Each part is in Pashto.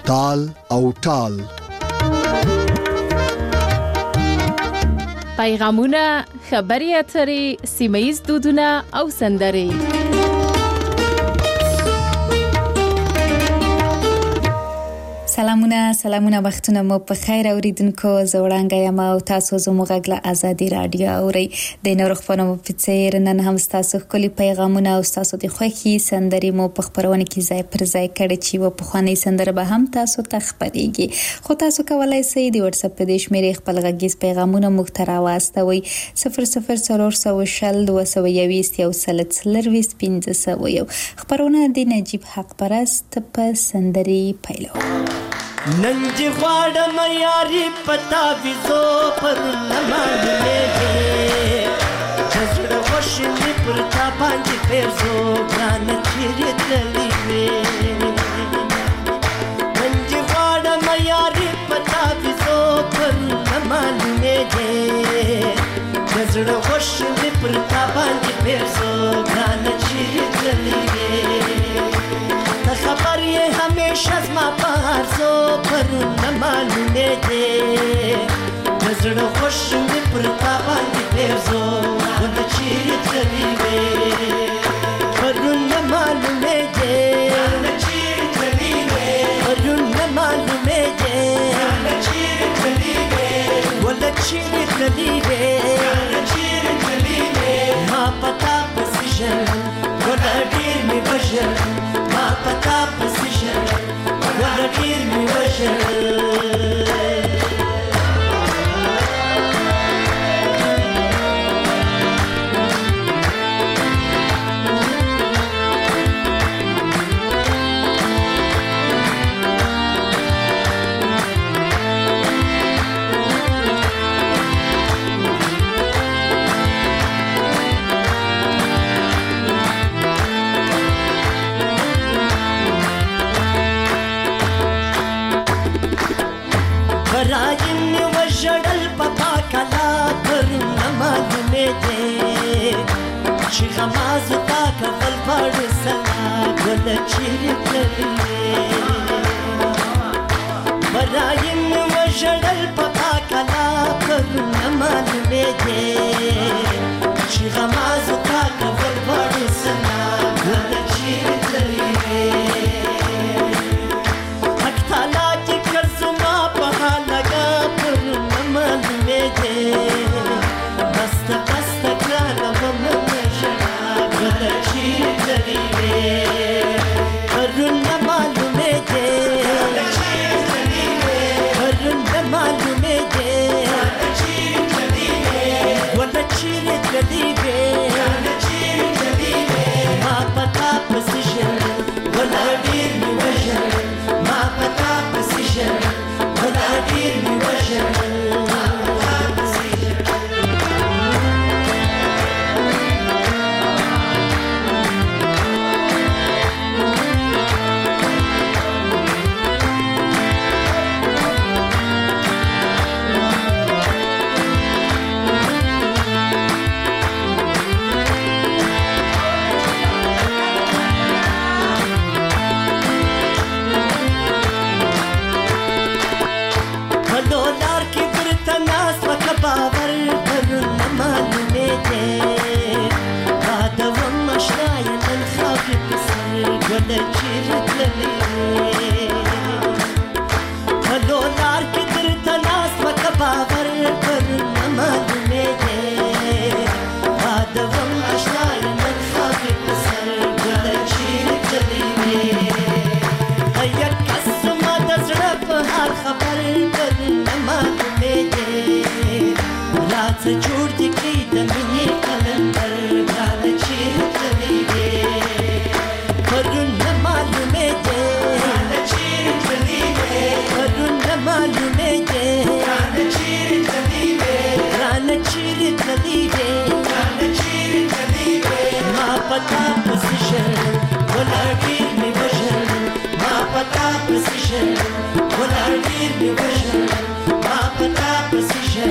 تال او ټال. پیغامونه، خبري اترې، سیمه‌ییز دودونه او سندرې. سلامونه وختونه مو په خیر اوریدونکو. زوړانګه یم او تاسو زموږ غږ ازادي رادیو اوري. د نورخ په نوم په څیر نن هم تاسو خولي پیغامونه او تاسو د خوښي سندرې مو په خبرونه کې ځای پر ځای کړي چې و په خواني سندره به هم تاسو ته خبريږي. خو تاسو کولای شئ د واتس اپ په دیش مېری خپل غږیز پیغامونه مو ته راوستوي 004021 خبرونه د نجیب حق پرست په سندري پیلو. ننج غواړم یاري پتا ویزو پر لمانځلې جزړه وشنې پر تا باندې پېرزو ګان چیرې تللې ننج غواړم یاري پتا ویزو پر لمانځلې جزړه وشنې پر تا باندې پېرزو ګان چیرې تللې خبر یہ ہمیشہ زما پارزو پر نہ معلومے دے نظر خوش میں پرتا باندې پیرزو ود چیر چلی وے پر نہ معلومے دے چیر چلی وے پر نہ معلومے دے چیر چلی وے ود چیر چلی وے چیر چلی وے ما پتا پسیشن ود ډیر می بشر ما پتا پسیشن ود ډیر می بشر راجن وجړل پپا کلا پر نمازونه دې چې غماز تا کفل پړ سلا ګل چیر کړې راجن وجړل پپا کلا پر نمازونه دې چې غماز تا کفل پړ سلا ګل چیر کړې جوړ دې کړي د مینې کلندر ګان چیر تللی وې پرون نه معلومې دې ګان چیر تللی وې پرون نه معلومې دې ګان چیر تللی وې ګان چیر تللی وې ګان چیر تللی وې ما پتا پوزیشن ولا ډیر می بشر ما پتا پوزیشن ولا ډیر می بشر ما پتا پوزیشن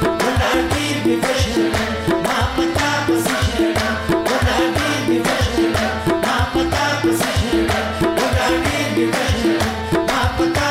be fashion ma pata position wala be fashion ma pata position wala be fashion ma pata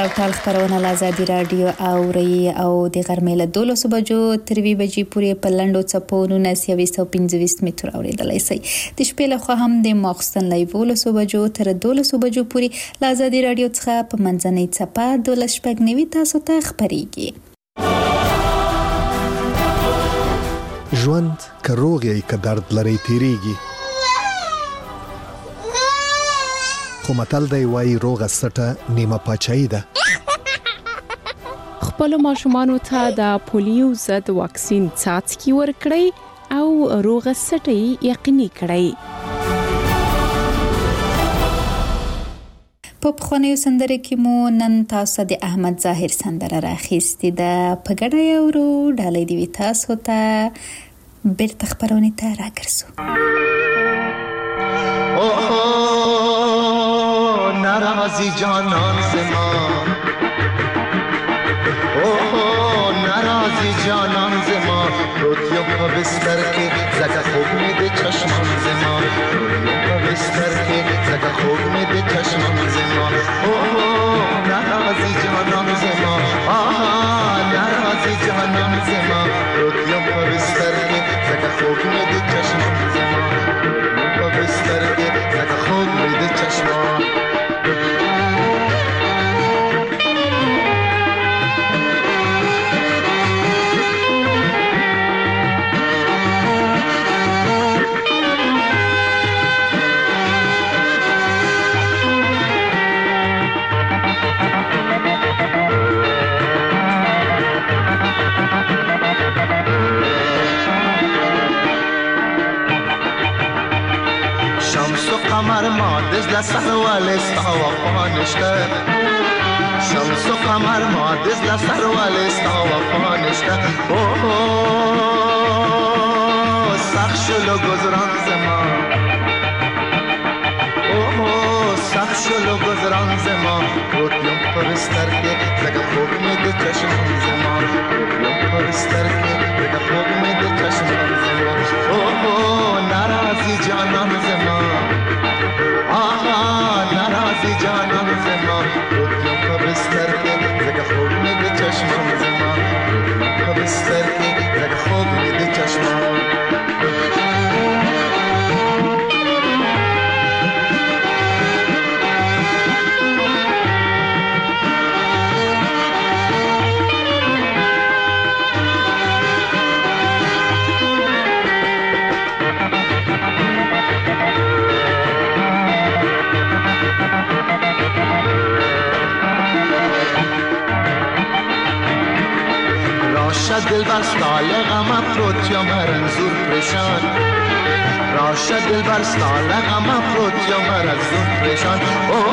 کال خبرونه له ازادي رادیو اوري او د غرمې له 12 بجو تر 2 بجې پورې په لنډو څپو 1925 متر اوریدلای شئ. د شپې له خوا هم د ماخستن له 12 بجو تر 12 بجو پورې له ازادي رادیو څخه په منځنۍ څپه 12 تاسو ته خبريږي. ژوند که روغ یې که درد لري تیریږي، خو متل دی وایي روغه سټه نیمه پاچاهي ده. خپل ماشومانو ته د پولیو ضد واکسین څاڅکي ورکړئ او روغه سټه یقیني کړئ. په پخوانیو سندره کې مو نن تاسو د احمد ظاهر سندره راخیستې ده. په ګډه یورو ډالۍ دی تاسو ته بیرته خبرونه ته راګرځو. ناراضی جانان زما، ناراضی جانان زما، روتیم پا بستر که زکا خوب میده چشمان زما، روتیم پا بستر که زکا خوب میده چشمان زما. ناراضی جانان زما، ناراضی جانان زما، روتیم پا بستر که زکا خوب میده چشمان زما، روتیم پا بستر که زکا خوب میده چشمان. قمر ما دزل سر والستا وفانشته، شمس و قمر ما دزل سر والستا وفانشته. سخشلو گذران زمان، سخشلو گذران زمان، روتیم پرستر که زگه خوب میده چشمان زمان، روتیم پرستر که زگه خوب میده چشمان زمان. ناراضی جانان زمان، ناراضی جانان زمان، روتیم پا بستر که زگه خوب میده چشمان زمان، روتیم پا بستر که زگه خوب میده چشمان. دل بر سال غم افروت یا مرنزور پریشان، راشه دل بر سال غم افروت یا مرنزور پریشان.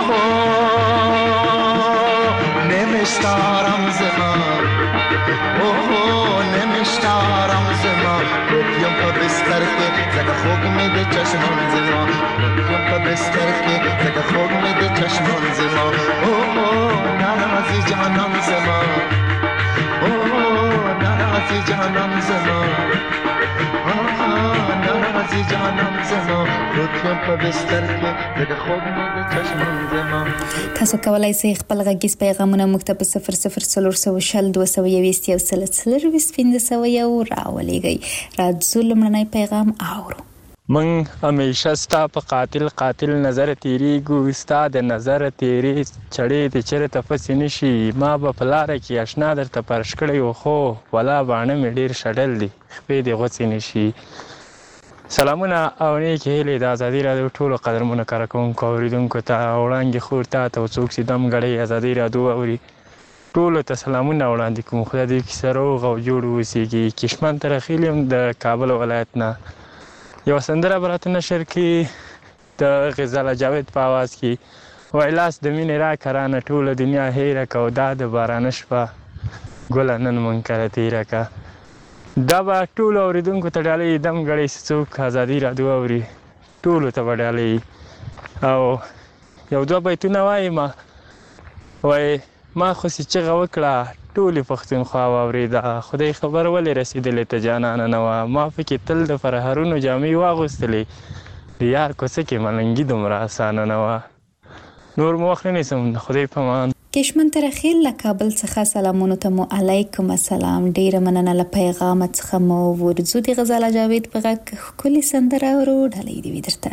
نمیشتارم زمان، نمیشتارم زمان، روتیم پا بستر که زگه خوب میده چشمان زمان، روتیم پا بستر که زگه خوب میده چشمان زمان. ناراضی جانان زمان، ناراضی جانان زمان، ناراضی جانان زمان، روتیم پا بستر که زگه خوب میده چشمان زمان. تاسو کولای شئ خپل غږیز پیغامونه موږ ته په 00402015 راولېږئ. راځو لومړنی پیغام اورو. من همیشه ستا په قاتل نظر تیریږو، ستا د نظر تیری چړې د چېرته پسې نشي. ما به په لاره کې اشنا درته پرش کړی و، خو ولا باڼه مې ډېر شډل دي، خپې دې غوڅې نشي. سلامونه او نیکې هیلې د ازادي راډیو ټولو قدرمنو کارکوونکو اورېدونکو ته، وړاندې خور تا ته څوک چې دم ګړی ازادي راډیو اوري ټولو ته سلامونه وړاندې کوم. خدای دې کیسه روغ او جوړ اوسېږي. کشمن ترخیل یم د کابل ولایت نه. یو سندره به راته نشر کړي د غزاله جاوید په آواز کې، وایي لاس د مینې راکړه رانه ټوله دنیا هیره که، او دا د بارانه شپه ګله نن منکره تېره که. دا به ټولو اورېدونکو ته ډالۍ دم ګړی چې څوک ازادي راډیو اوري ټولو ته به ډالۍ. او یو دوه بیتونه وایم، وایي ما خو چې چغه وکړه ټولې پښتونخوا واورېده، خدای خبر ولې رسېدلې ته جانانه نه وه. ما پکې تل د فرهرونو جامې واغوستلې، د یار کوڅه کې ملنګي دومره اسانه نه وه. نور مو وخت نه نیسم، د خدای په امان. کشمن ترخیل له کابل څخه سلامونه ته مو علیکم السلام. ډیره مننه له پیغام څخه مو ورزو دی غزاله جاوید په غږ خولي سندره ورو ډالې دی درته.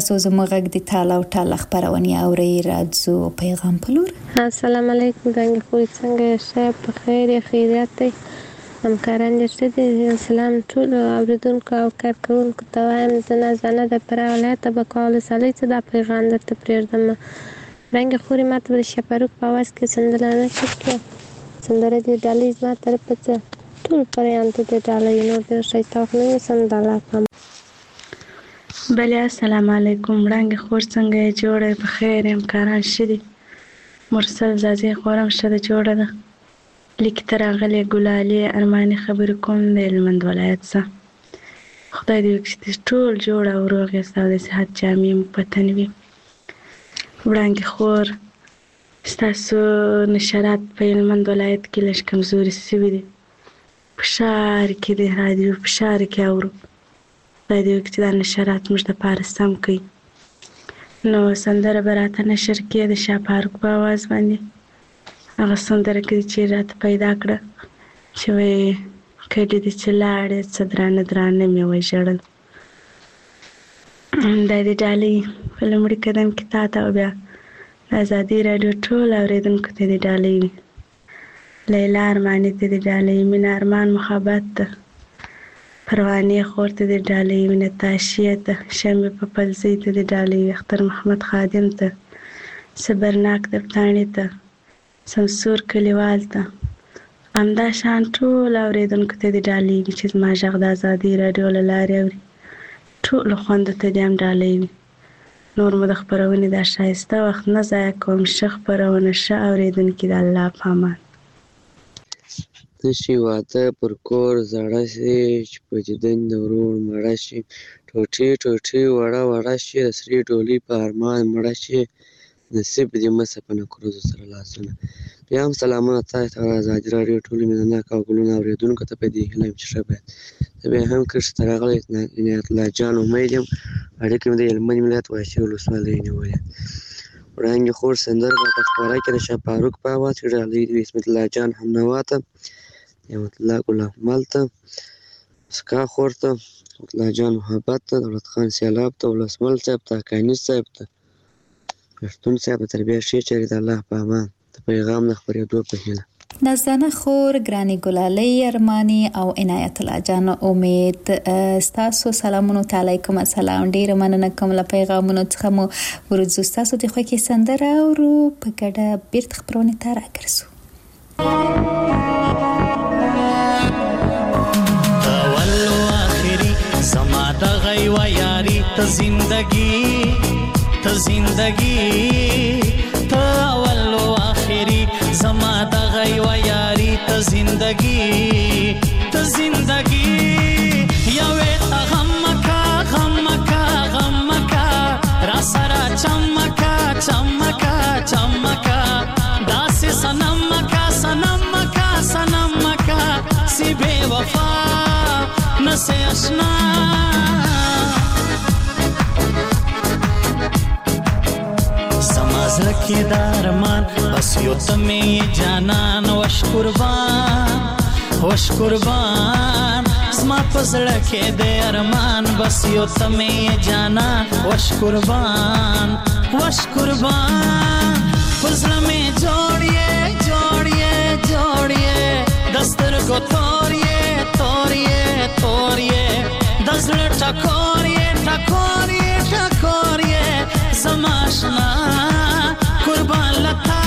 تاسو زموږ غږ د تال او ټال خبرونه اورئ. راځو پیغام په لور. السلام علیکم رنګ خو څنګه شه په خیر خیریت همکاران دې دې سلام ټول اوریدونکو او کارکونکو ته وایم زه نه د پر ولایت په کال سالي څه د پیغام درته پرېږدم. رنګ خوري ماته د شپاروک په واس کې سندلانه کړه سندره دې ډالۍ ما طرف ته ټول پریان ته ډالۍ نو د شیطان نه سندلا کوم. بله السلام علیکم رنګ خور څنګه جوړه په خیر همکاران شدي مرسل زازي خورم شته جوړه ده لیک تر غلې ګلالي ارماني خبر کوم د هلمند ولایت څخه خدای دې وکړي ټول جوړه او روغ یاست د صحت جامې پتن وي. وړاندې خور ستاسو نشرات په هلمند ولایت کې لږ کمزوري شوي دي په ښار کې د رادیو په ښار کې اورو خدای دې وکړي چې دا نشرات موږ دپاره سم کړي. نو سندره به راته نشر کړي د شاپاروک په اواز باندې هغه سندره کې چې راته پیدا کړه چې وایي کلي دې چې لاړې څه درانه درانه مې وژړل. دا دې ډالۍ په لومړي قدم کې تا ته او بیا د ازادي راډیو ټول اورېدونکو ته دې ډالۍ وي. لیلا ارماني ته دې ډالۍ مینه ارمان محبت ته پروانې خور ته دې ډالۍ وي نتاشیې ته شمې په پلزۍ ته دې ډالۍ وي اختر محمد خادم ته صبرناک دفتاڼې ته سمسور کلیوال ته همدا شان ټول اورېدونکو ته دې ډالۍ وي چې زما غږ د ازادي راډیو له لارې اوري ټولو خویندو ته دې هم ډالۍ وي. نور مو د خپرونې دا ښایسته وخت نه ضایع کوم. ښه خپرونه ښه اورېدونکي د الله په امان. نشي واده پر کور زړه شي چې په دیدن د ورور مړه شي ټوټې ټوټې وړه وړه شي د سرې ډولۍ په ارمان مړه شي نصیب دې مه په نکروزو سره لاسونه. بیا هم سلامونه تاسو ته ازادي راډیو ټولو مینهناک او ګلونه اورېدونکو ته په دې هیله یم چې ښه باید زه بیا هم کښې ته راغلی عنایت الله جان امید یم اړیکې مې د هلمند ولایت واشي ولسوالۍ نیولې. وړاندې خور سندره راته خپاره کړې د شاپاروک په اواز کې ډالۍ د عصمت الله جان همنوا ته نعمت الله ګل احمل ته مسکا خور ته رحمت الله جان محبت ته دولت خان سیلاب ته ولسمل صاحب ته حقاني صاحب ته پښتون صاحب ته تربیه ښې چارې د الله په امان د پیغام د خپرېدو په هیله. نازدانه خور ګراني ګلالۍ ارماني او عنایت الله جان امید ستاسو سلامونو ته علیکم السلام. ډیره مننه کوم له پیغامونو څخه مو ورځو ستاسو د خوښې سندره اورو په ګډه بیرته خپرونې ته راګرځو. اول و آخری زما د غي و یاري ته زندگی ته اول و آخری زما د غي و یاري ته زندگی یوه ته غمکا را سره چمکا داسې سنمکا سی بے وفا نسے اشنا سمازل کی دارمان بس یو تمی جانان وش قربان زما پزړه کې د ارمان بس یو تمی جانان وش قربان پزړه می جوړیه دستر کو توریه دزړه ټکوریه زماشنا قربان لتا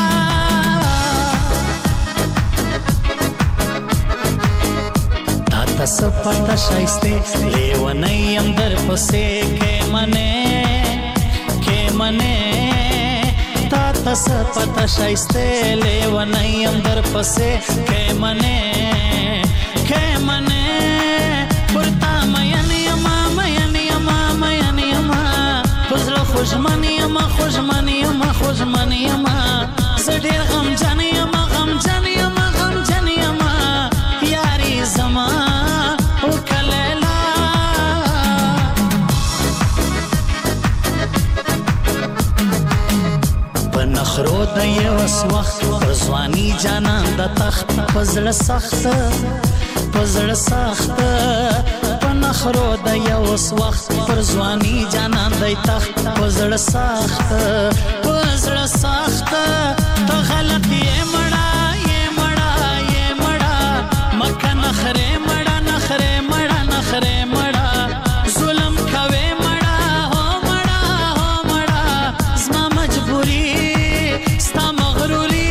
تا سپټه شایسته لیونیم در پسې کې منه تا سپټه شایسته لیونیم در پسې کې منه پرتا مین یما پزړه خوشمنی یما زډیر غمجن یما یاري زما او کلیلا پنخرو د یو وخت ځواني جانان د تخت پزړه سخت مخرو د یو وخت پر ځواني جانان دی تخت پزړ سخت ته غلط یې مړه مکه نخره مړه ظلم کوي مړه هو مړه زما مجبوري ستا مغروري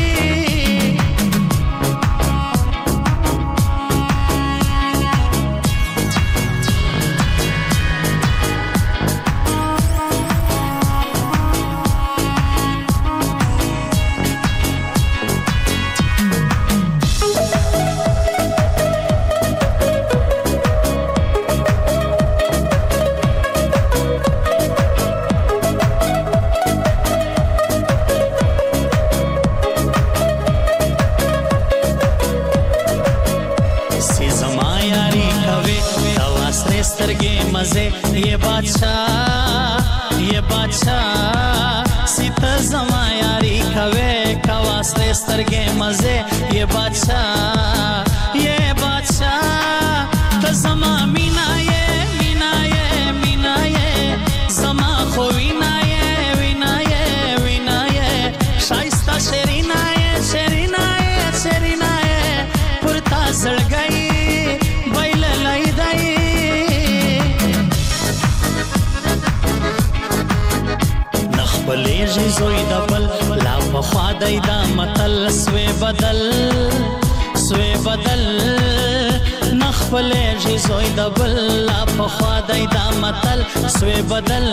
ये बादशाह सीता जमा यारी कवे कवास्ते स्तरगे मजे ये बादशाह त जमा मीना ये जमा खो वीना ये शाइस्ता शेरीना ये पुरता जल गई बैल लाई दई بلیږي زوی د بل لا پخوا دی دا متل سوی بدل نخ بلیږي زوی د بل لا پخوا دی دا متل سوی بدل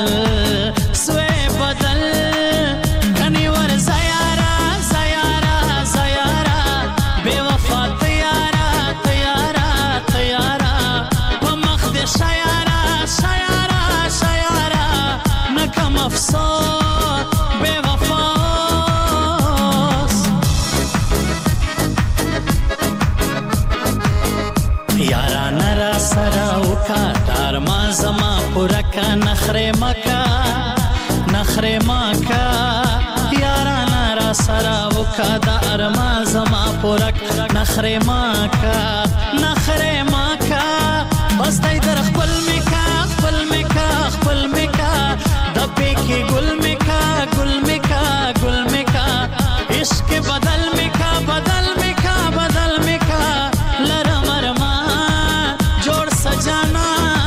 کنی ور زیارا بے وفا تیارا په مخ د شیارا نکم افسوس بے وفاس یارانه را سره وکا دارما زما پورکا نخره مکا یارانه را سره وکا دارما زما پورک نخره مکا بس دی در خپل میکا دبی کی گل میکا عشق بدل میکا لرم ارمان جوڑ سجانا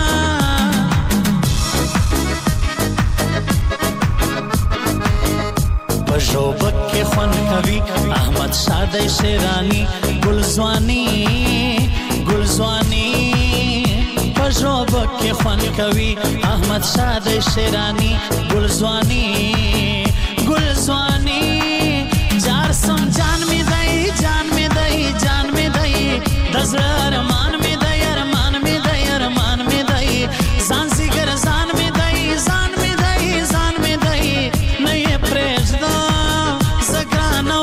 بجوبک کے خون کوي احمد شادی شیرانی گلزوانی پژوبک کې خوان کوي احمد شادی شیرانی گلزوانی جار سم جان می دی دزر ارمان می دی ځان زیګر ځان می دی نه یې پرېږدا زګرانو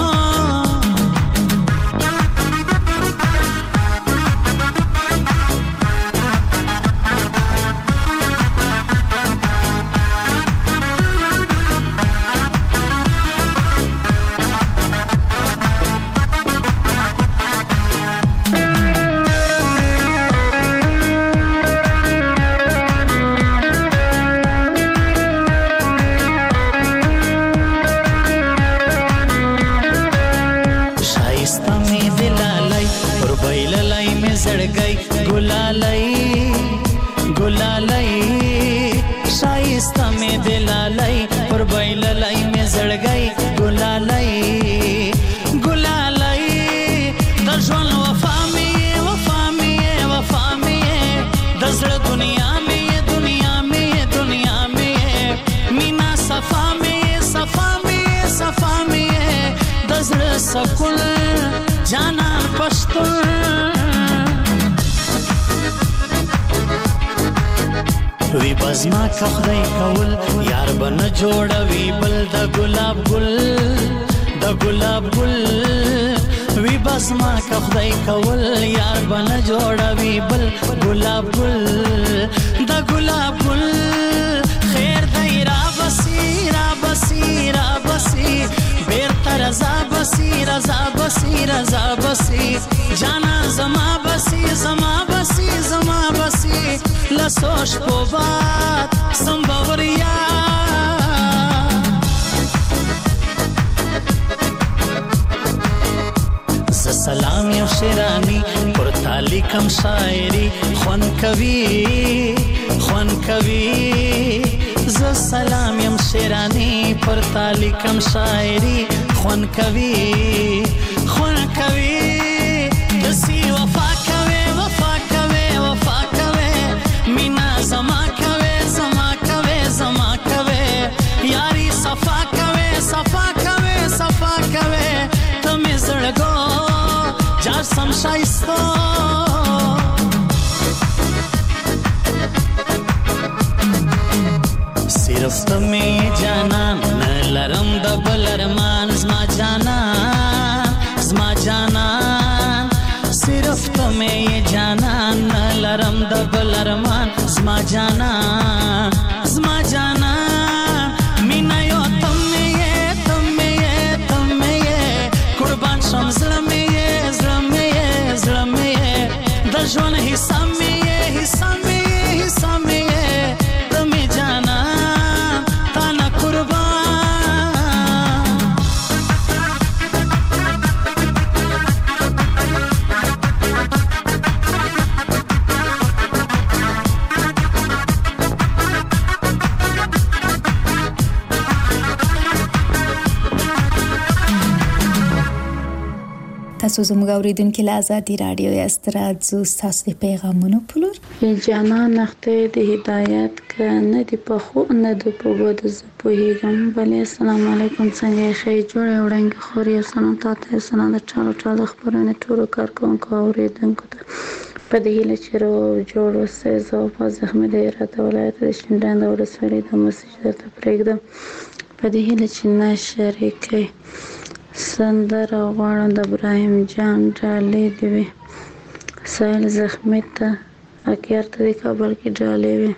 गुलालई शाइस्ता में दिलालई और बैललई में जड़ गई गुलालई दर्जन वफा में दजड़ दुनिया में मीना सफा में दजड़ सकुल जाना पश्तुन وی بزما کخدای کول یار بن جوړوي بل د ګلاب ګل وی بزما کخدای کول یار بن جوړوي بل ګلاب ګل خیر دای را بسی بیر تر رضا بسی جانا زما بسی زما بسی زما بسی لسوش په باد سم باوریا سلام یو شیرانی پر تالی کم شاعری خون کوي ز سلام یم شیرانی پر تالی کم شاعری خون کوي دسی وفا کوي مینا زما کوي یاری صفا کوي تم زړګو جار سم شایسته صرف تمہیں جانان نه لرم د بل ارمان زما جانان صرف تمہیں جانان نه لرم د بل ارمان زما جانان مینا یو تمہیں قربان شم زړه مې د ژوند حصہ مې تمې جانا تا نه قربان تاسو زموږ اوریدونکو له آزادي رادیو استراد زو تاسو د پیغامونو پلور جانان نخته د هدایت کنه دی په خو نه د په بود ز په هیګم بل السلام علیکم څنګه ښه جوړه وړاندې خوري سلام تاسو سلام د ټولو خبرونه ټولو کارکونکو اوریدونکو ته په دې هیله چې جوړ اوسئ زه په زحمت راته ولایت د شینډاند ولسوالۍ د مسجد ته پرېږدم په دې هیله چې نشریک سندره غواړم د ابراهیم جان ډالۍ دی وي سایل زخمی ته اکیار ته د کابل کې ډالۍ وي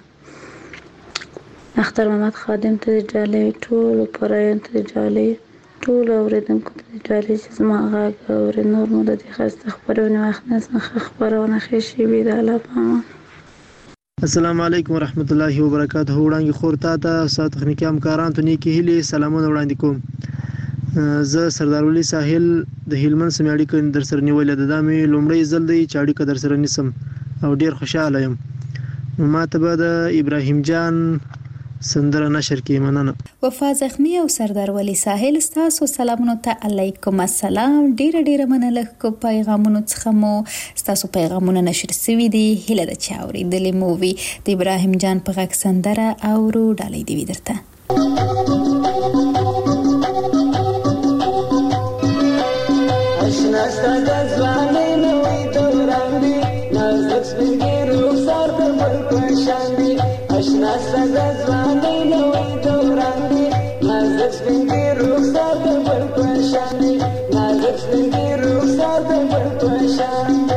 اختر محمد خادم ته ډالۍ وي ټولو پرایان ته ډالۍ ټولو اوریدونکو ته ډالۍ چې زما غږ اوري نور مو د دې ښایسته خپرونې وخت نه خپرونه ښې شي وي د الله په امان السلام علیکم ورحمت الله وبرکاته وړاندې خور تا ته سات تخنیکی همکاران ته نیکی هیلې سلامونه وړاندې کوم زه سردار ولی ساحل د هلمند سم اړیکه در سره نیولې ده دا مې لومړی ځل دی چې اړیکه در سره نیسم او ډیر خوشاله یم ما ته به د ابراهیم جان سندره نشر کې مننه وفا زخمی او سردار ولی ساحل تاسو سلامونه ته علیکم السلام ډیر مننه کو پیغامونو څخه مو تاسو پیغامونه نشر سوي دي هله د چاوري د مووی د ابراهیم جان په غږ سندره او رو ډالۍ دی درته اشنا د ځواني نوې دوران دی نازک سپینګي رخسار د بل پشان دی اشنا د ځواني نوې دوران دی نازک سپینګي رخسار د بل پشان دی نازک سپینګي رخسار د بل پشان دی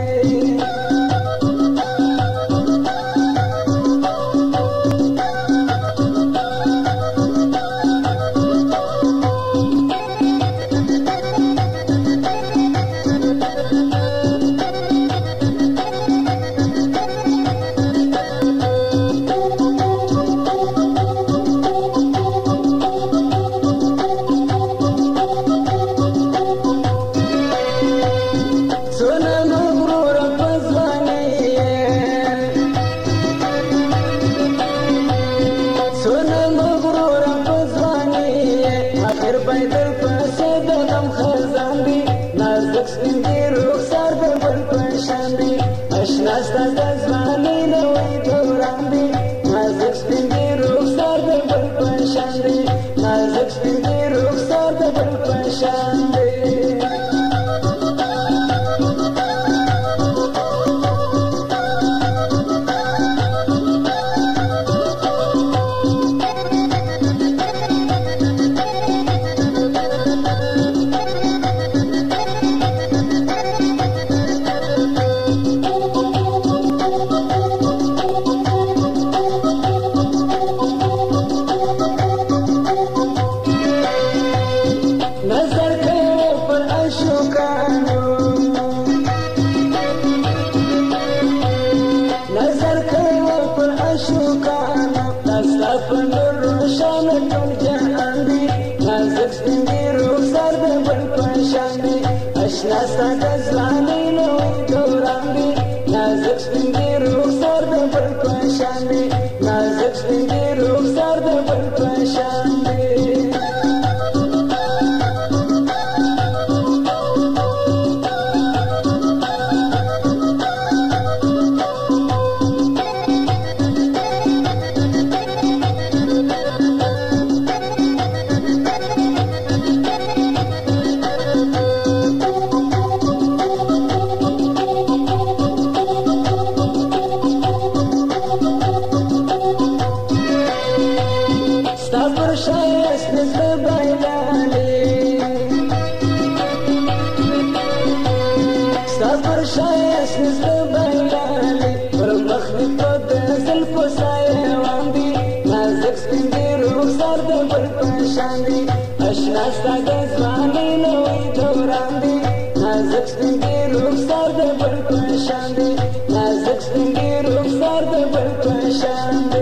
د ځوانۍ نوی دوران دی نازک سپین دی رخسار د بل په شان دی نازک سپین دی رخسار د بل په شان دی اشنا د ځوانۍ نوی دوران دی نازک سپین دی رخسار د بل په شان دی نازک سپین دی رخسار د بل په شان دی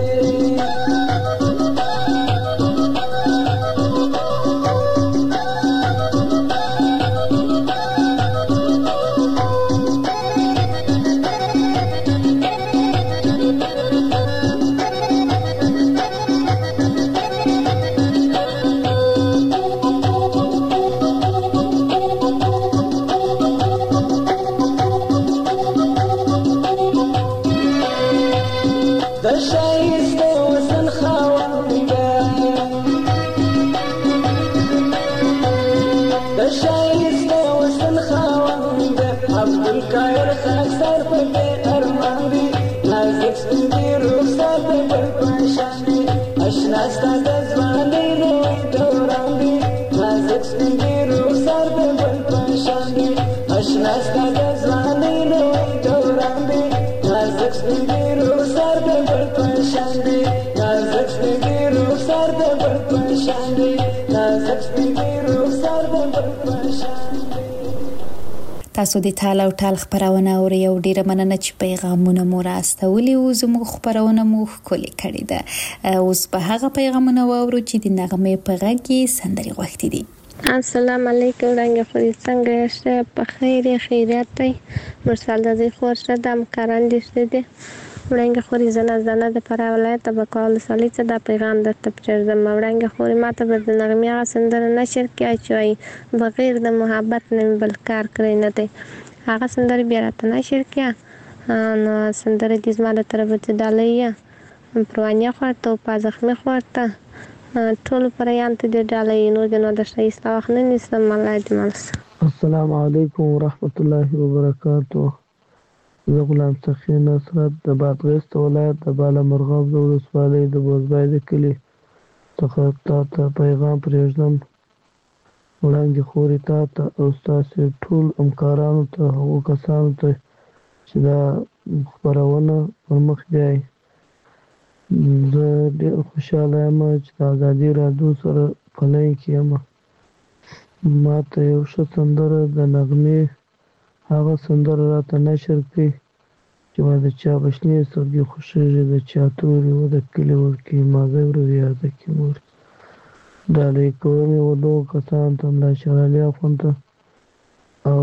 تاسو د ټال او ټال خبرونه اورئ او ډیره مننه چې پیغامونه مو راستولي او زموږ خبرونه مو ښکلې کړې ده. اوس به هغه پیغامونه واورو چې د نغمې په غږ کې سندرې غوښتي دي. السلام علیکم رنګ خوري څنګه یاست په خیر خیریت دی مرسل د خور شته د مکران دي شته ورنګ خوري زنه د پر ولایت په کال سالي څخه د پیغام د تپچر د مورنګ خوري ماته د نغمې سندره نشر کې اچوي بغیر د محبت نه بل کار کوي نه دی هغه سندره بیا راته نشر کې نو سندره د زما د طرف ته ډالۍ پروانیا خورته او پازخمه خورته ټول پریان ته د ډالۍ نو د شایسته وخت نه نسم الله دې مالس. السلام علیکم ورحمت الله وبرکاته. زه غلام سخی نصرت د بادغیس ولایت د بالامرغاب د ولسوالۍ د بوزبای د کلي څخه تاته پیغام پرېږدم. وړاندې خورې تاته او ستاسې ټول همکارانو ته هغو کسانو ته چې دا خپرونه پرمخ بیایي. زه ډېر خوشحاله یم چې د ازادي راډیو سره په لین کې یم. ما ته یو ښه سندره د نغمې هغه سندره راته نشر کړي چې ما د چا بشنې سترګې خوښېږي د چا تورې و د کلي ورکې مازی ورځې یاده کې مور ډالۍ کوم یې و دغو کسانو ته ملا شیر علي اخوند ته او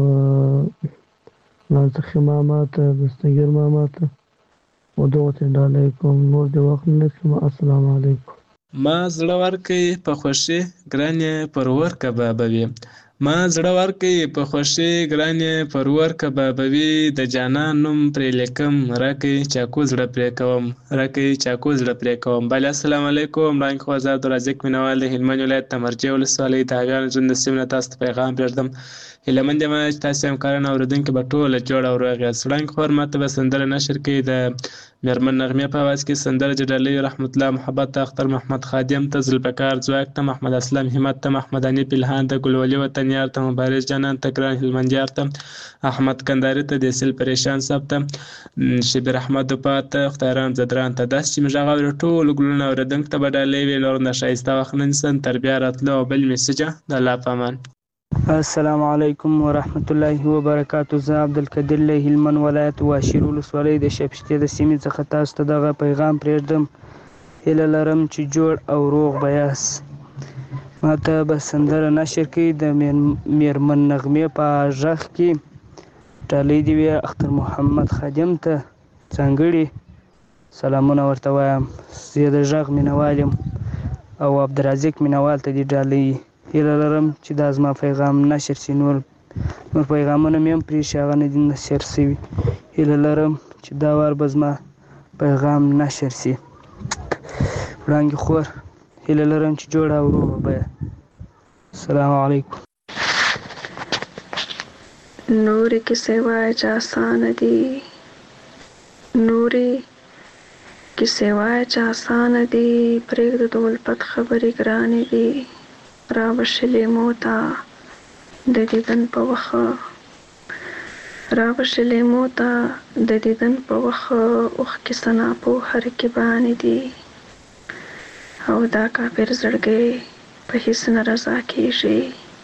نازخي ماما ته دستګیر ماما ته و دغو ته ډالۍ کوم. نور د وخت نه نیسم. السلام علیکم. ما زړه ورکوي په خوښي ګرانې پرور کبابوي ما زړه ورکوي په خوښي ګرانې پرور کبابوي د جانان نوم پرې لیکم راکوي چاکو زړه پرې کوم راکوي چاکو زړه پرې کوم. بله السلام علیکم وړاندې خو زه عبدالرزاق مینوال د هلمند ولایت د مرجې ولسوالۍ د هغیانو ژوند د سیمې نه تاسو ته پیغام پرېږدم. هیلهمند یم چې تاسې همکاران او اورېدونکي به ټوله جوړ او روغ یاست. وړاندې خور ماته به سندره نشر کوي د میرمن نغمې په اواز کې سندره د ډالۍ رحمت الله محبت ته اختر محمد خادم ته ذوالفقار ځواک ته محمد اسلم همت ته محمد حنیف الهان ته ګلولي وطن یار ته مبارز جانان ته ګران هلمندیار ته احمد کنداري ته دیسل پریشان صاحب ته شبیر احمد دوپا ته خدایرام زدران ته داسې چې موږ هغه اورو ټولو ګلونه اورېدونکو ته به ډالۍ وي. نور نه ښایسته وخت نه نیسم تر بیا راتلو او بل میسجه د الله په امان. السلام علیکم ورحمت الله وبرکاته. زه عبدالقدیر له هلمند ولایت واشیر ولسوالۍ د شپشتې د سیمې څخه تاسو ته دغه پیغام پرېږدم. هیله لرم چې جوړ او روغ به یاست. ماته به سندره نشر کړي د میرمن نغمې په غږ کې ډالۍ دې وي اختر محمد خادم ته ځانګړي سلامونه ورته وایم. زه د غږ مینوال یم او عبدالرزاق مینوال ته دې ډالۍ هیله لرم چې دا زما پیغام نشر شي. نور پیغامونه مې هم پرېښي هغه نه دي نشر شوي. هیله لرم چې دا وار به زما پیغام نشر شي. وړانګې خور هیله لرم چې جوړه او روغه به. السلام علیکم. نورې کیسې وایه چې اسانه دي، نورې کیسې وایه چې اسانه دي، پرېږده د الفت خبرې ګرانې دي. راوشه لیمو ته د دیدن په وخه، راوشه لیمو ته د دیدن په وخه، اوښکې سنا په رقیبانې دي. او دا کافر زړګی په هیڅ نه رضا کېږي،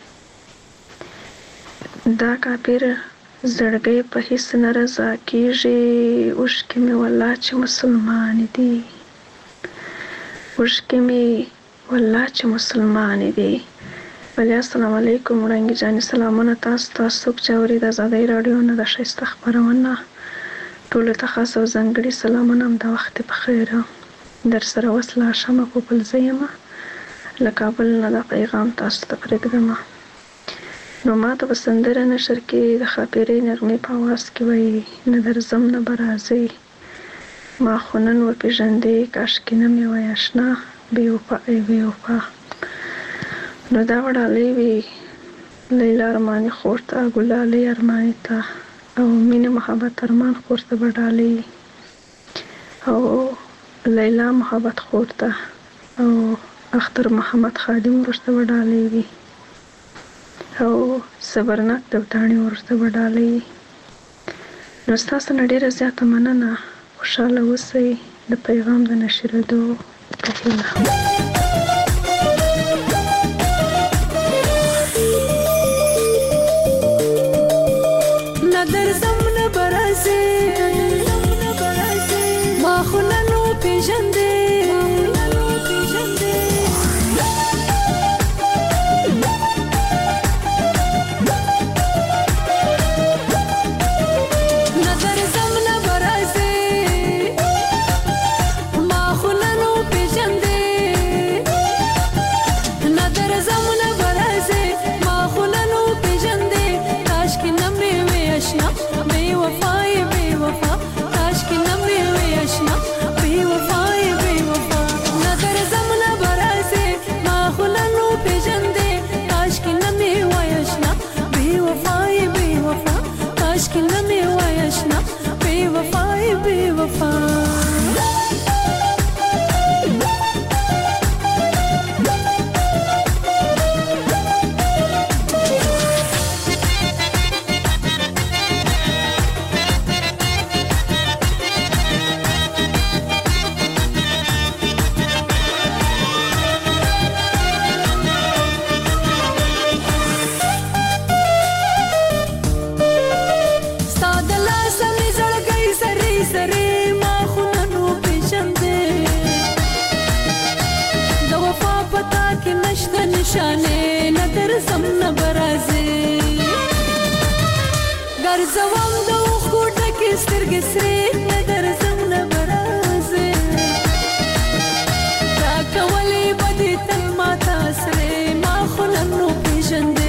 دا کافر زړګی په هیڅ نه رضا کېږي. اوښکې مې والله چې مسلمانې دي، اوښکې مې والله چې مسلمانې دي. بلې السلام علیکم وړانګې جانې، سلامونه تاسو څوک چې اوري د ازادۍ راډیو نه د ښایسته خپرونه ټولو ته خاص او ځانګړي سلامونه. هم د وخت په خیر در سره وصله شمه په بل زه یم له کابل نه دا پیغام تاسو ته پرېږدمه. نو ما ته به سندره نشر کې د ښاپیرۍ نغمې په اواز کې وایي نه درځم نه به راځئ ما خو نن وپېژندې کاشکې نه مې وای اشنا بې وفا ای بې وفا. نو دا به ډالۍ وي لیلا ارماني خور ته، ګلالۍ ارماني ته او مینې محبت ارمان خور ته به ډالۍ، او لیلا محبت خور ته او اختر محمد خادم ورته به ډالۍ وي، او صبرناک دوتاڼي ورته به ډالۍ. نو ستاسو نه ډېره زیاته مننه. خوشحاله اوسئ. د پیغام د نشرېدو په هیله. نه درځم نه به راځې ما خو نن وپېژندې ګرځوم د اوښکو ډکې سترګې سرې نه درځم نه به راځې راکولې به دې تل ماته سرې ما خو نن وپېژندې.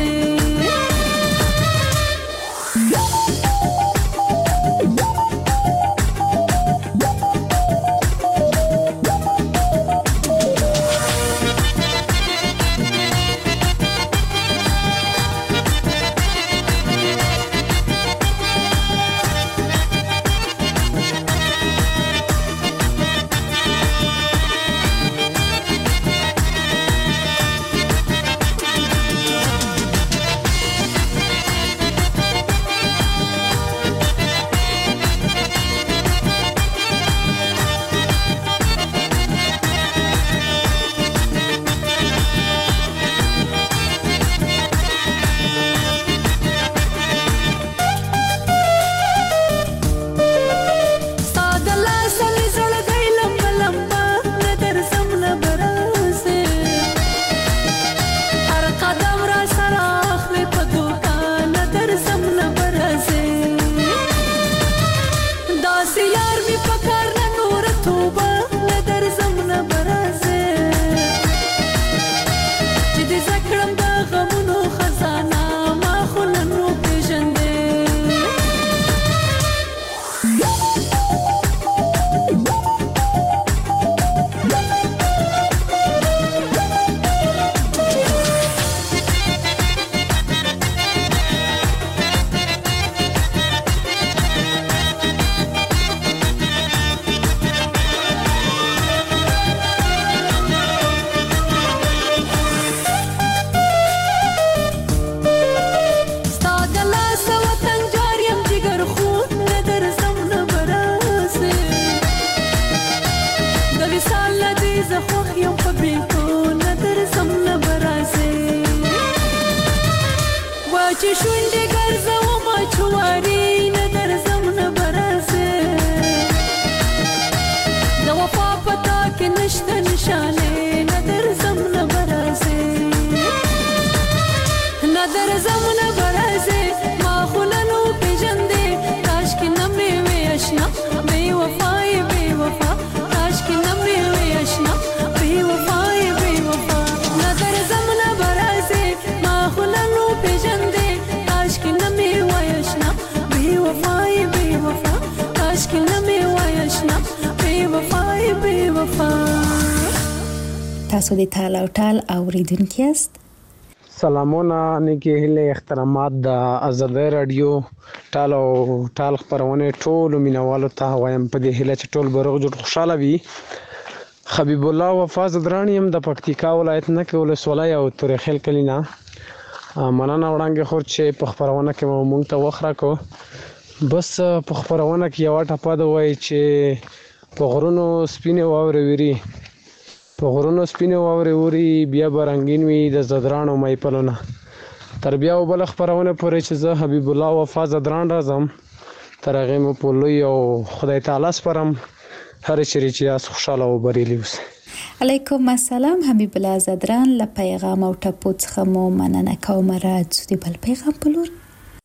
تاسو د تال او ټال اوریدونکو یاست. سلامونه نیکی هیله احترامات د آزادۍ رادیو ټال او ټال خبرونه ټول مینوالو ته وایم په دې هیله چې ټول بروغ جوړ خوشاله وي. حبیب الله وفا زدرانیم د پکتیکا ولایت نه کې ولسوالۍ او تورخیل کلینا مننه وړاندې خور چې په خبرونه کې مونږ ته وخت راکو. بس په خبرونه کې یو ټاپه ده وای چې په غرونو سپینې واورې وری په غرونو سپینې واورې وری بیا به رنګین وي د زدرانو میپلونه. تر بیا وبله خبرونه پورې چې زه حبیب الله وفا زدران راځم تر هغې مو په لوی او خدای تعالی سپارم هر چیرې چې یاست خوشحاله او بریالي اوسئ. علیکم السلام حبیب الله زدران له پیغام او ټپو څخه مو مننه کوم. راځو د بل پیغام په لور.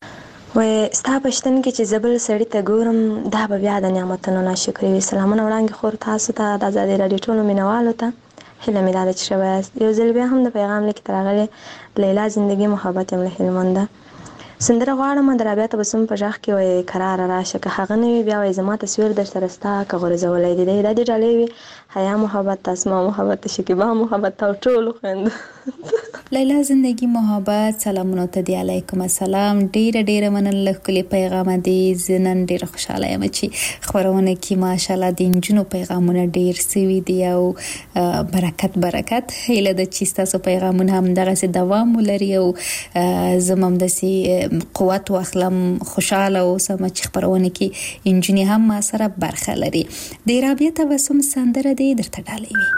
وې ستا په شتن کې چې زبل سړی ته ګورم دا به بیا د نعمتونو ناشکري وي. سلامونه وړاندې خور تاسو ته د آزادۍ رادیو ټولو مینوالو ته هیله مې دا ده چې ښه یاست. یو ځل بیا هم د پیغام لیک ته راغلی لیلا زندگی محبت یم له هلمنده. سندره غواړم د رابعه تبسم په غږ کې وایي کراره راشه که هغه نه وي بیا وایي زما تصویر در سره ستا که غورځولی دی دا دې ډالۍ وي حیا محبت اسما محبت شکیبا محبت او ټولو خویندو. لیلا زندگی محبت سلامونه ته دی. علیکم السلام. ډیره مننه ښکلي پیغام دی. زه نن ډیره خوشحاله یم چې خبرونه کې ماشاءالله د نجونو پیغامونه ډیر سوي دي او برکت هیله ده چې تاسو پیغامونه هم دغسې دوام ولري او زه همداسې قوت واخلم خوشحاله اوسم چې خبرونه کې نجونې هم ما سره برخه لري. د رابعه تبسم سندره دی درته ډالۍ وي.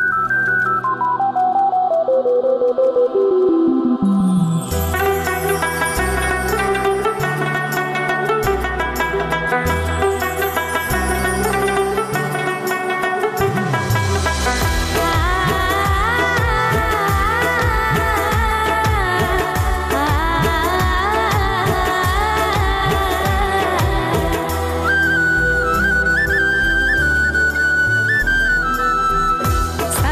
Sa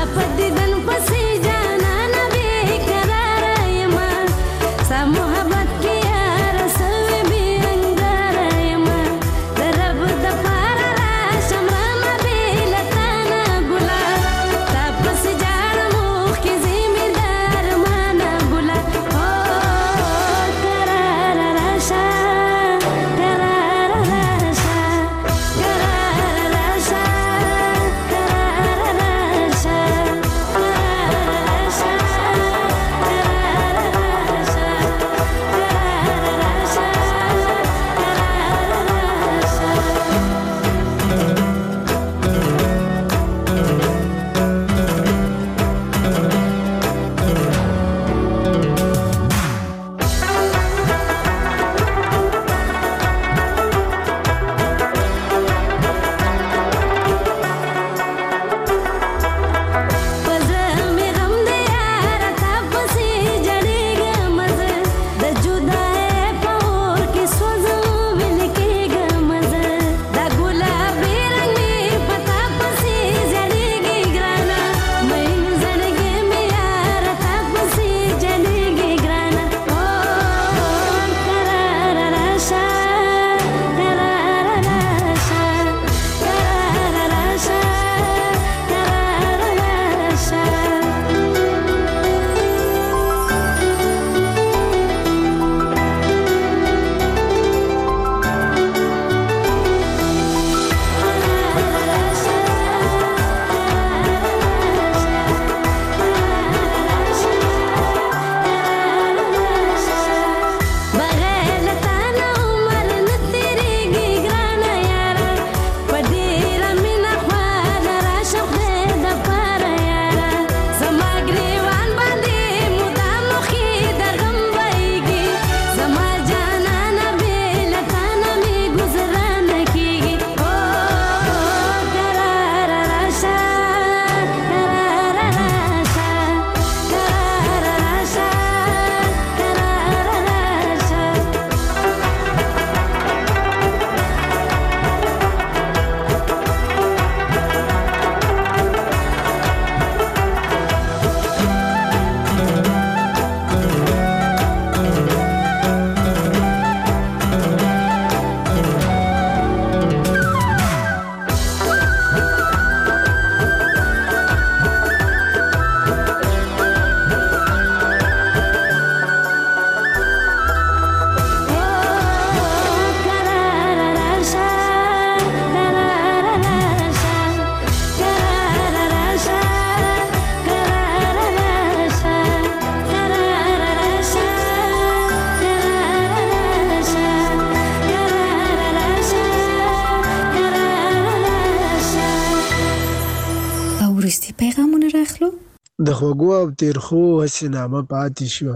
د خوږو او ترخو هسې نامه پاتې شوه.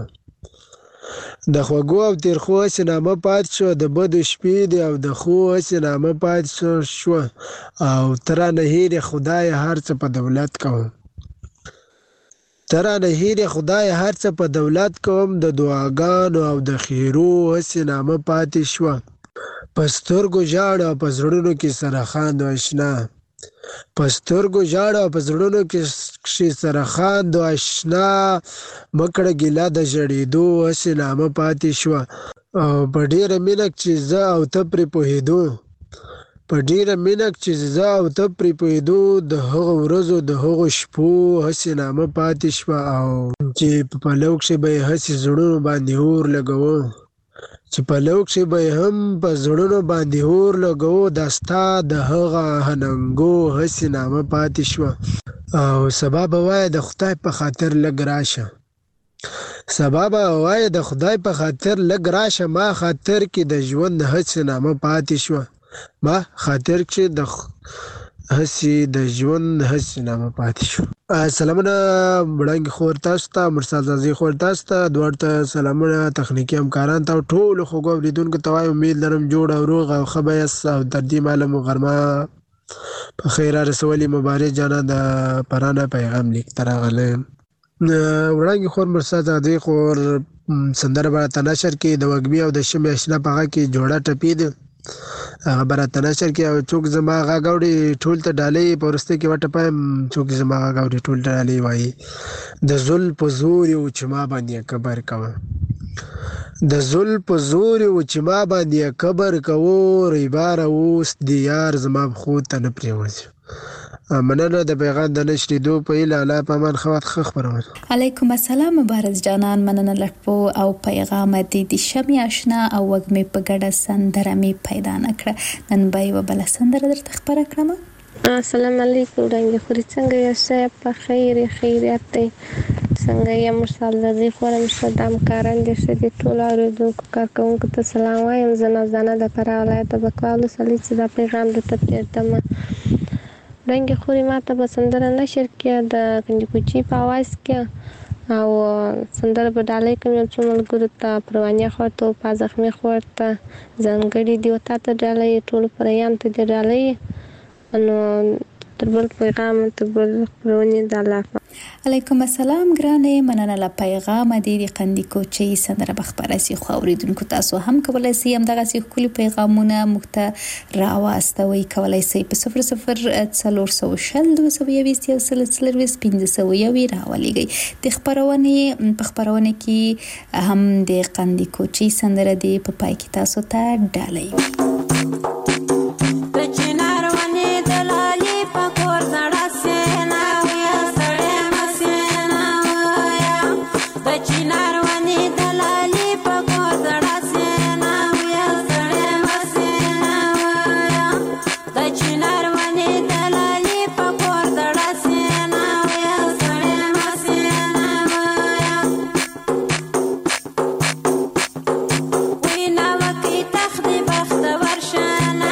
د خوږو او ترخو هسې نامه پاتې شوه، د بدو شپې دی او د خو هسې نامه پاتې شوه، او ته رانه هېرې خدایه هر څه په دولت کوم. ته رانه هېرې خدایه هر څه په دولت کوم، د دعاګانو او د خیرو هسې نامه پاتې شوه. په سترګو ژاړه او په زړونو کې سره خاندو اشنا، په سترګو ژاړه او په زړونو کې سره خاندو اشنا، مکړه ګیله د ژړېدو هسې نامه پاتې شوه. او په ډېره مینه چې زه او ته پرې پوهېدو، په ډېره مینه چې زه او ته پرې پوهېدو، د هغو ورځو د هغو شپو هسې نامه پاتې شوه. او چې په پلو کښې به یې هسې زړونو باندې اور لګوو، چې پلو کښې به یې هم په زړونو باندې اور لګوو، دا ستا د هغه هننګو هسې نامه پاتې شوه. او سبا به وایه د خدای په خاطر لږ راشه، سبا به وایه د خدای په خاطر لږ راشه، ما خاطر کې د ژوند هسې نامه پاتې شوه، ما خاطر کې د هسې د ژوند هسې نامه پاتې شوه. سلامونه وړاندې خور تاسو ته، مرسل زازي خور تاسو ته، دواړو ته سلامونه، تخنیکي همکارانو ته او ټولو خوږو اورېدونکو ته وایم امید لرم جوړ او روغ او ښه به یاست، او تر دې مهاله مو غرمه په خیر رارسولې. مبارک جانه د پرانه پیغام لیک ته راغلی. وړاندې خور مرسل زازي خور سندره به راته نشر کړي، د وږمې او د شمې اشنا په غږ کې جوړه ټپي ده، هغه به راته نشر کړي. او څوک زما غږ اوري ټول ته ډالۍ په وروستۍ کې وټپایم، څوک زما غږ اوري ټول ته ډالۍ وایي. د زلف زور یې و چې ما باندې کبر کوه، د زلف زور یې و چې ما باندې کبر کوه، ریباره اوس دې یار زما پښو ته نه پرېوځي. مننه د پیغام د نشریدو په هیله. الله په امان، ښه وخت، ښه خپرونه. علیکم السلام مبارز جانان، مننه لټپو او پیغام دې د شمې اشنا او وږمې په ګډه سندره مې پیدا نه کړه. نن به یوه بله سندره درته خپره کړم. السلام علیکم ډنګې خوري، څنګه یاست؟ په خیر خیریت دی؟ څنګه یې مرسل زازي خورم ښه د همکاران دې ښه دي؟ ټولو اورېدونکو کارکوونکو ته سلام وایم. زه نازانه د فراه ولایت د بکوال ولسوالۍ چې دا پیغام درته پرېږدم. ډنګې خوري ما ته به سندره نشر کړه د کنډیکوچي په اواز کې، او سندره به ډالۍ کوم یو څو ملګرو ته، پروانیه خور ته، په زخمي خور ته ځانګړې دي، او تا ته ډالۍ، ټولو پریانو ته دې ډالۍ. نو تر بل پیغام، تر بل خپرونې، د الله حافظ. علیکم السلام ګرانې، مننه له پیغامه دې د قندیکوچۍ سندره به خپره سي، خو اورېدونکو تاسو هم کولی سئ همدغسې ښکلي پیغامونه موږ ته راواستوئ. کولی سئ په 004072211520 راولېږئ. د خپرونې په خپرونه کې هم د قندیکوچۍ سندره دې په پای کې تاسو ته ډالۍ. وینا وکي تخت بخت ورشنه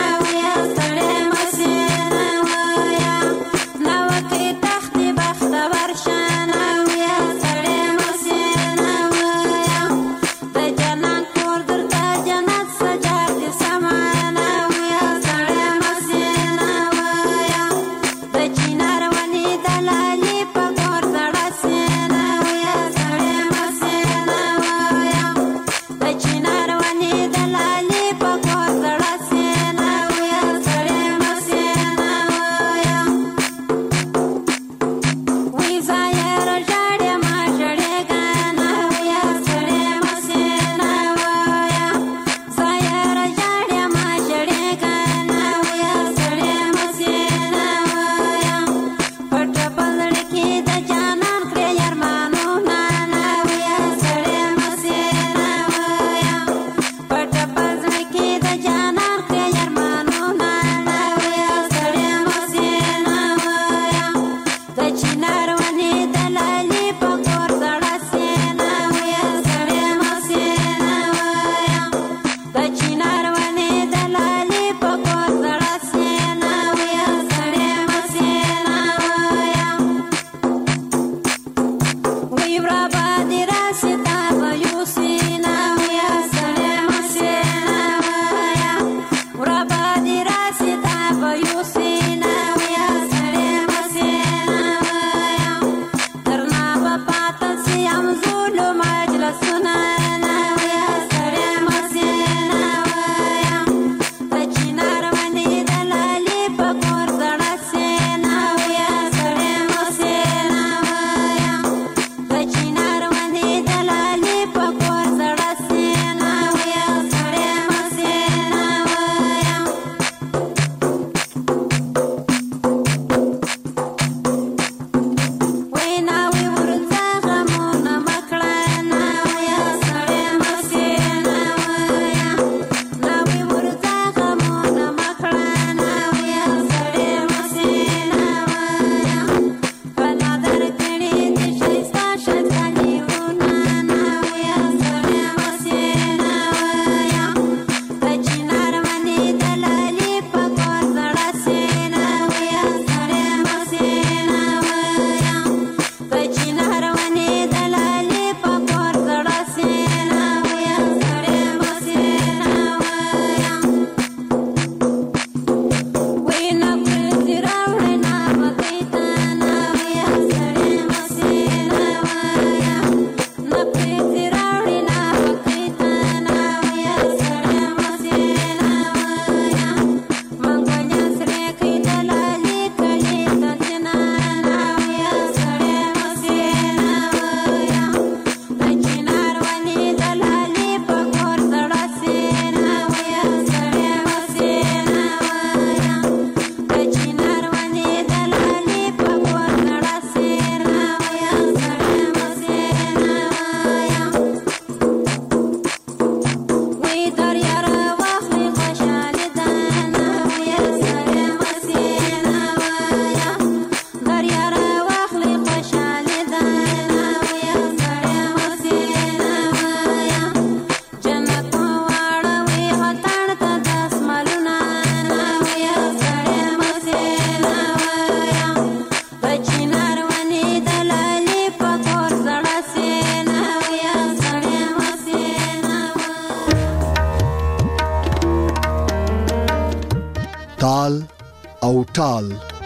تال او ټال.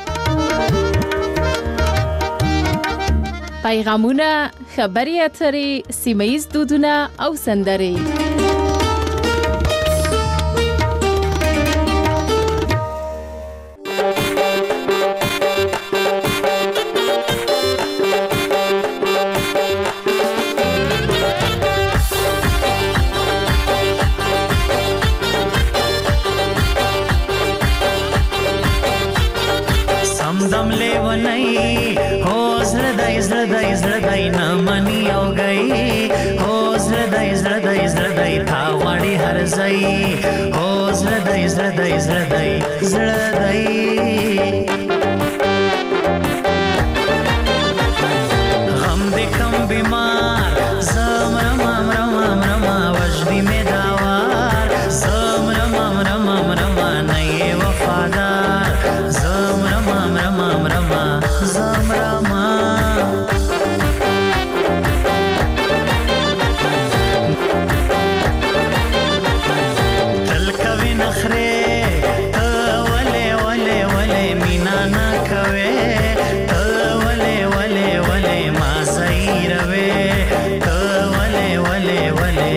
پیغامونه، خبري اترې، سیمه‌ییز دودونه او سندرې. دم لیونی هو زړدای نه منی او گئی هو زړدای تا وړي هر ځای هو زړدای غم دې کم بیمار زمرم وجدی می داوار زمرم نه وفادار زمرم تل کوي نخره ته وله مینا نا کوي ته وله ما زیروي ته وله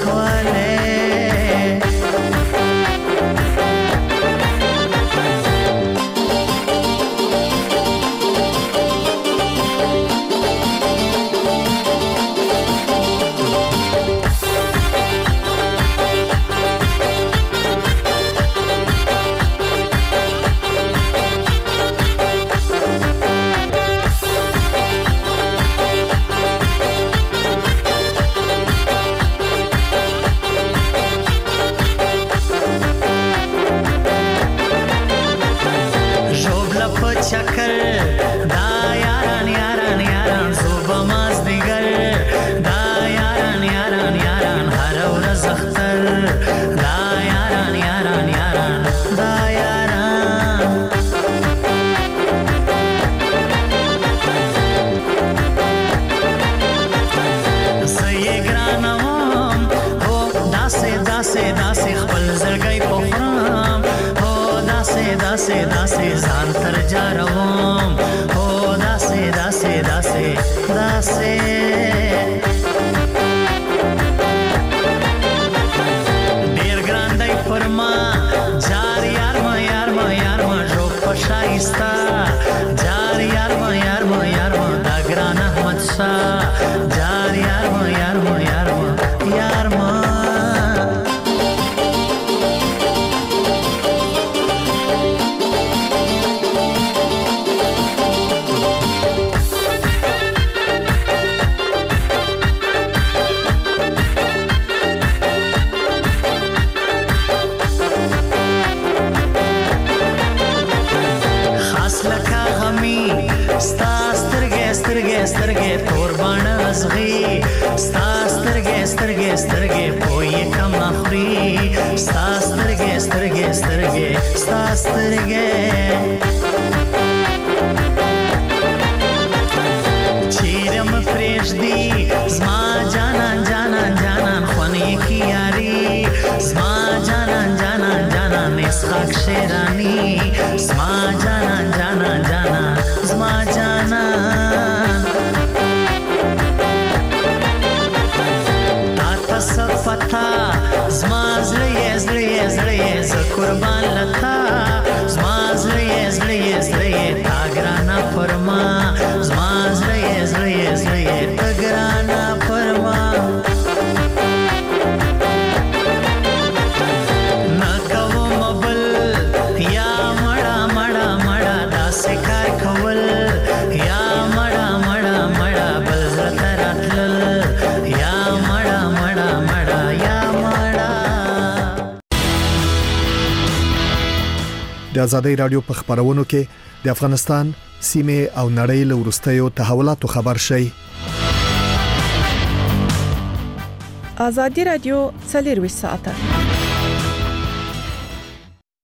چکر دا یاران زوبه مازدیگر دا یاران هر ورځ اختر دا یاران دا یاران زه ګرانم هو داسې خپل زړګی پخرم هو داسې ځان تر جاروم هو داسې ډیر ګران دی پر ما جار یار ما جو پشایستا جار یار ما دا ګران احمد شاه جار یار ما سترګې تور باڼه ازغي ستا سترګې پوي کم اخري ستا سترګې چیرم پرېږدي زما جانان خونې کی یاري زما جانان اسحاق شیرانی زما جانان زما جانان تا صفتا زما زړه ز قربان لتا زما زړه تا ګرانا فرما زما زړه تا ګرانا فرما نا کوم بل یا مړه داسې کار کول یا مړه بل زړه راتلل یا مړه یا مړه. د آزادۍ رادیو په خبرونو کې د افغانستان سیمه او نړۍ له وروستیو تحولاتو خبر شي. آزادۍ رادیو 24 ساعته